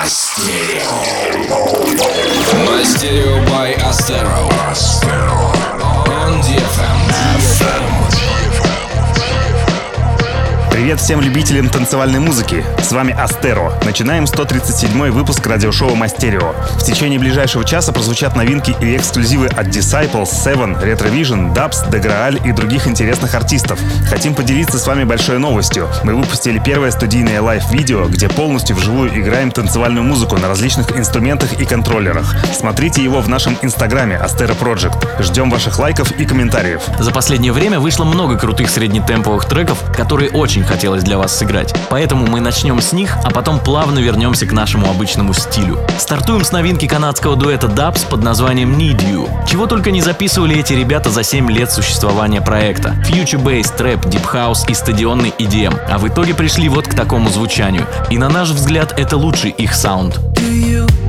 Мастерио by Astero. On DFM. Привет всем любителям танцевальной музыки. С вами Астеро. Начинаем 137-й выпуск радиошоу Мастерио. В течение ближайшего часа прозвучат новинки и эксклюзивы от Disciples, Seven, Retrovision, Dubs, De Graal и других интересных артистов. Хотим поделиться с вами большой новостью. Мы выпустили первое студийное лайв-видео, где полностью вживую играем танцевальную музыку на различных инструментах и контроллерах. Смотрите его в нашем инстаграме Astero Project. Ждем ваших лайков и комментариев. За последнее время вышло много крутых среднетемповых треков, которые очень хотелось для вас сыграть. Поэтому мы начнем с них, а потом плавно вернемся к нашему обычному стилю. Стартуем с новинки канадского дуэта Dubs под названием Need You. Чего только не записывали эти ребята за 7 лет существования проекта. Future Bass, Trap, Deep House и стадионный EDM. А в итоге пришли вот к такому звучанию. И на наш взгляд, это лучший их саунд. Do you